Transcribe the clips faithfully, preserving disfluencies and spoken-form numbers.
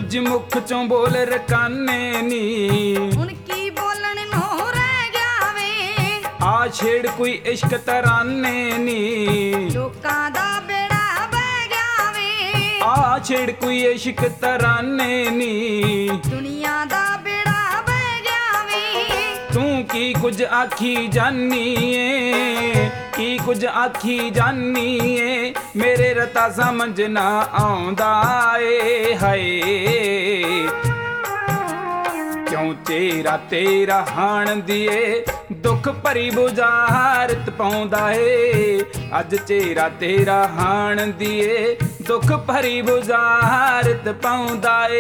ਕੁਝ ਮੁੱਖ ਚੋਂ ਬੋਲ ਰਕਾਨੇ ਨੀ, ਹੁਣ ਕੀ ਬੋਲਣ ਨੂੰ ਰਹਿ ਗਿਆ ਵੇ। ਆ ਛੇੜ ਕੋਈ ਇਸ਼ਕ ਤਰਾਨੇ ਨੀ, ਲੋਕਾਂ ਦਾ ਬੇੜਾ ਬਹਿ ਗਿਆ ਵੇ। ਆ ਛੇੜ ਕੋਈ ਇਸ਼ਕ ਤਰਾਨੇ ਨੀ, ਦੁਨੀਆ ਦਾ ਬੇੜਾ ਬਹਿ ਗਿਆ ਵੇ। ਤੂੰ ਕੀ ਕੁਝ ਆਖੀ ਜਾਨੀ ਏ, ਕੀ ਕੁਝ ਆਖੀ ਜਾਨੀ ਏ, ਮੇਰੇ ਰਤਾ ਸਮਝ ਨਾ ਆਉਂਦਾ ਏ ਹਾਏ। ਕਿਉਂ ਚਿਹਰਾ ਤੇਰਾ ਹਾਣ ਦੀਏ ਦੁੱਖ ਭਰੀ ਬੁਝਾਰਤ ਪਾਉਂਦਾ ਏ, ਅੱਜ ਚਿਹਰਾ ਤੇਰਾ ਹਾਣ ਦੀਏ ਦੁੱਖ ਭਰੀ ਬੁਝਾਰਤ ਪਾਉਂਦਾ ਏ।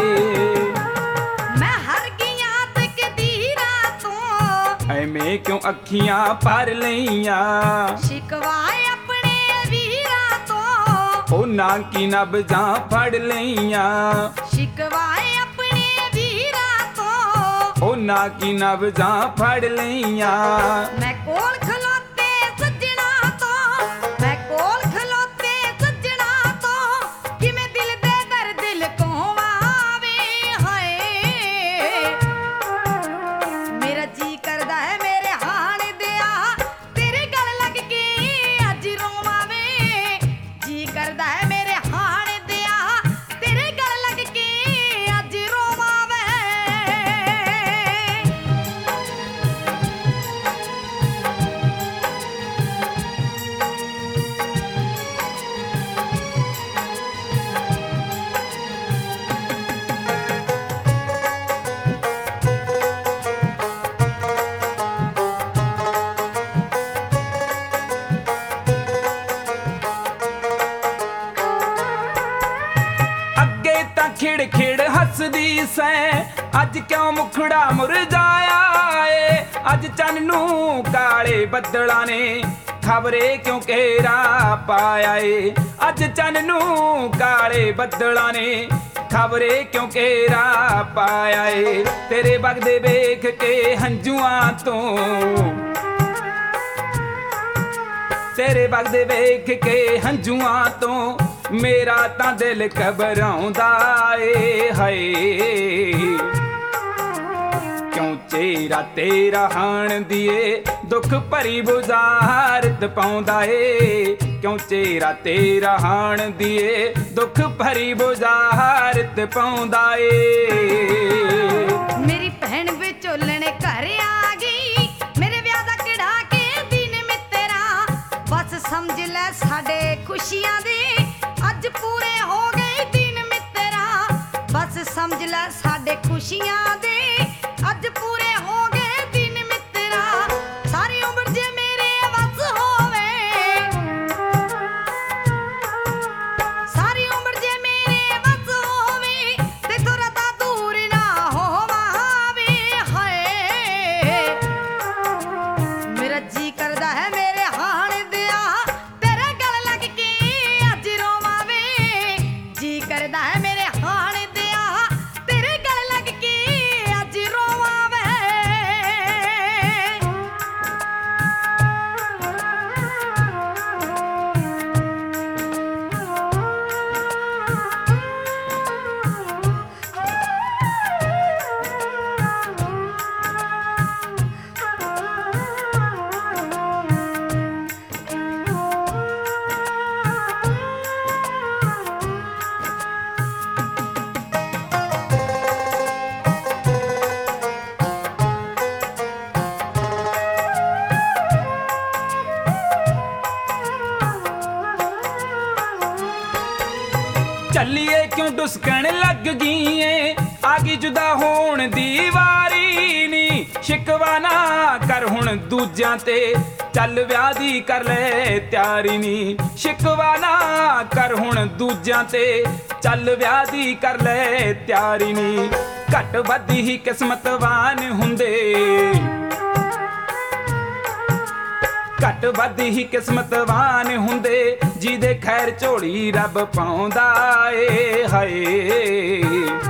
ਮੈਂ ਹਰ ਗਈਆਂ ਤਕਦੀਰਾਂ ਤੋਂ, ਐਵੇਂ ਕਿਉਂ ਅੱਖੀਆਂ ਭਰ ਲਈਆਂ, ਸ਼ਿਕਵਾ ਆਪਣੇ ਵੀਰਾਂ ਤੋਂ। ਉਹਨਾਂ ਕੀ ਨਬਜ਼ਾਂ ਫੜ ਲਈਆਂ, ਸ਼ਿਕਵਾ ਆਪਣੇ ਵੀਰਾਂ ਤੋਂ। ਉਹਨਾਂ ਕੀ ਨਬਜ਼ਾਂ ਫੜ ਲਈਆਂ। ਮੈਂ ਕੋਲ ਖਲੋਤੇ ਸੱਜਣਾ ਤੋਂ, ਮੈਂ ਕੋਲ ਖਲੋਤੇ ਸੱਜਣਾ ਤੋਂ, ਕਿਵੇਂ ਦਿਲ ਦੇ ਦਰਦ ਲੁਕਾਵਾਂ ਵੇ ਹਾਏ। ਮੇਰਾ ਜੀ ਕਰਦਾ ਹੈ ਮੇਰੇ ਹਾਣ ਦਿਆ ਤੇਰੇ ਗਲ ਲੱਗ ਕੇ ਅੱਜ ਰੋਵਾਂ ਵੇ। ਜੀ ਕਰਦਾ ਹੈ ਮੇਰੇ ਹਾਣ ਦਿਆ ਤੇਰੇ ਗਲ ਲੱਗ ਕੇ ਅੱਜ ਰੋਵਾਂ ਵੇ। ਅੱਗੇ ਤਾਂ ਖਿੜ ਖਿੜ ਹੱਸਦੀ ਸੈਂ, ਅੱਜ ਕਿਉਂ ਮੁਖੜਾ ਮੁਰਝਾਇਆ ਏ। ਅੱਜ ਚੰਨ ਨੂੰ ਕਾਲੇ ਬੱਦਲਾਂ ਨੇ ਖਬਰੇ ਕਿਉਂ ਘੇਰਾ ਪਾਇਆ ਏ। ਅੱਜ ਚੰਨ ਨੂੰ ਕਾਲੇ ਬੱਦਲਾਂ ਨੇ ਖਬਰੇ ਕਿਉਂ ਘੇਰਾ ਪਾਇਆ ਏ। ਤੇਰੇ ਵਗਦੇ ਵੇਖ ਕੇ ਹੰਝੂਆਂ ਤੋਂ, ਤੇਰੇ ਵਗਦੇ ਵੇਖ ਕੇ ਹੰਝੂਆਂ ਤੋਂ, ਮੇਰਾ ਤਾਂ ਦਿਲ ਘਬਰਾਉਂਦਾ ਏ ਹਾਏ। ਕਿਉਂ ਚਿਹਰਾ ਤੇਰਾ ਹਾਣ ਦੀਏ ਦੁੱਖ ਭਰੀ ਬੁਝਾਰਤ ਪਾਉਂਦਾ ਏ। ਕਿਉਂ ਚਿਹਰਾ ਤੇਰਾ ਹਾਣ ਦੀਏ ਦੁੱਖ ਭਰੀ ਬੁਝਾਰਤ ਪਾਉਂਦਾ ਏ। ਮੇਰੀ ਭੈਣ ਵਿਚੋਲਣ ਘਰ ਆ ਗਈ, ਮੇਰੇ ਵਿਆਹ ਦਾ ਕਿਹੜਾ ਕੇ ਦਿਨ ਮਿੱਤਰਾ। ਬਸ ਸਮਝ ਲੈ ਸਾਡੇ ਖੁਸ਼ੀਆਂ ਦੇ ਅੱਜ ਪੂਰੇ ਹੋ ਗਏ ਦਿਨ ਮਿੱਤਰਾ। ਬਸ ਸਮਝ ਲੈ ਸਾਡੇ ਖੁਸ਼ੀਆਂ ਦੇ ਅੱਜ ਪੂਰੇ ਹੋ ਗਏ ਦਿਨ ਮਿੱਤਰਾ। ਸਾਰੀ ਉਮਰ ਜੇ ਮੇਰੇ ਵੱਸ ਹੋਵੇ, ਸਾਰੀ ਉਮਰ ਜੇ ਮੇਰੇ ਵੱਸ ਹੋਵੇ, ਤੇ ਤੁਰਾ ਤਾਂ ਦੂਰ ਨਾ ਹੋਵਾਂ ਵੇ ਹਾਏ। ਮੇਰਾ ਜੀ ਕਰਦਾ ਹੈ ਮੇਰੇ ਹਾਣ ਦਿਆ ਤੇਰੇ ਗਲ ਲੱਗ ਕੇ ਅੱਜ ਰੋਵਾਂ ਵੇ। ਜੀ ਕਰਦਾ ਹੈ ਮੇਰੇ ਹਾਣ ਦਿਆ ਤੇਰੇ ਗਲ ਲੱਗ ਕੇ ਅੱਜ ਰੋਵਾਂ ਵੇ। ਚੱਲੀਏ ਕਿਉਂ ਡੁਸਕਣ ਲੱਗ ਗਈ ਏ, ਆ ਗਈ ਜੁਦਾ ਹੋਣ ਦੀ ਵਾਰੀ ਨੀ। ਸ਼ਿਕਵਾ ਨਾ ਕਰ ਹੁਣ ਦੂਜਿਆਂ ਤੇ, ਚੱਲ ਵਿਆਹ ਦੀ ਕਰ ਲੈ ਤਿਆਰੀ ਨੀ। ਸ਼ਿਕਵਾ ਨਾ ਕਰ ਹੁਣ ਦੂਜਿਆਂ ਤੇ, ਚੱਲ ਵਿਆਹ ਦੀ ਕਰ ਲੈ ਤਿਆਰੀ ਨੀ। ਘੱਟ ਵੱਧ ਹੀ ਕਿਸਮਤਵਾਨ ਹੁੰਦੇ, ਘੱਟ ਵੱਧ ਹੀ ਕਿਸਮਤਵਾਨ ਹੁੰਦੇ, ਜਿਹਦੇ ਖੈਰ ਝੋਲੀ ਰੱਬ ਪਾਉਂਦਾ ਏ ਹਾਏ।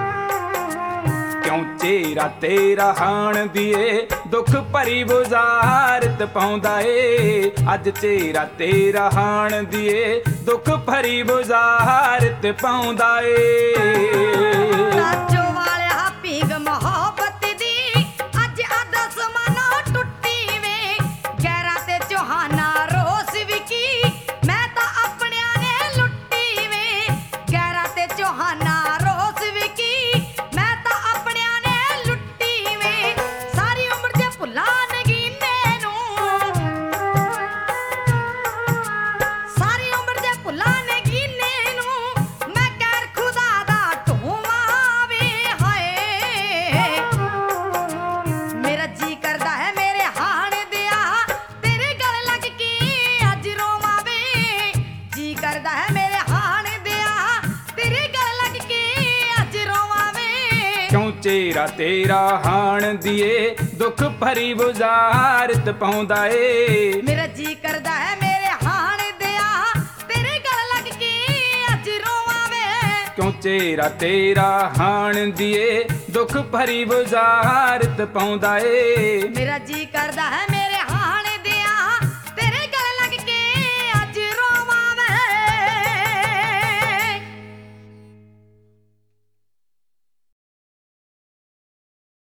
ਕਿਉਂ ਚਿਹਰਾ ਤੇਰਾ ਹਾਣ ਦੀਏ ਦੁੱਖ ਭਰੀ ਬੁਝਾਰਤ ਪਾਉਂਦਾ ਏ। ਅੱਜ ਚਿਹਰਾ ਤੇਰਾ ਹਾਣ ਦੀਏ ਦੁੱਖ ਭਰੀ ਬੁਝਾਰਤ ਪਾਉਂਦਾ ਏ। ਚੇਰਾ ਤੇਰਾ ਹਾਣ ਦੀਏ ਦੁੱਖ ਭਰੀ ਬੁਝਾਰਤ ਪਾਉਂਦਾ ਏ। ਮੇਰਾ ਜੀ ਕਰਦਾ ਹੈ ਮੇਰੇ ਹਾਣ ਦਿਆ ਤੇਰੇ ਗਲ ਲੱਗ ਕੇ ਅੱਜ ਰੋਵਾਂ ਵੇ। ਕਿਉਂ ਚੇਰਾ ਤੇਰਾ ਹਾਣ ਦੀਏ ਦੁੱਖ ਭਰੀ ਬੁਝਾਰਤ ਪਾਉਂਦਾ ਏ। ਮੇਰਾ ਜੀ ਕਰਦਾ ਹੈ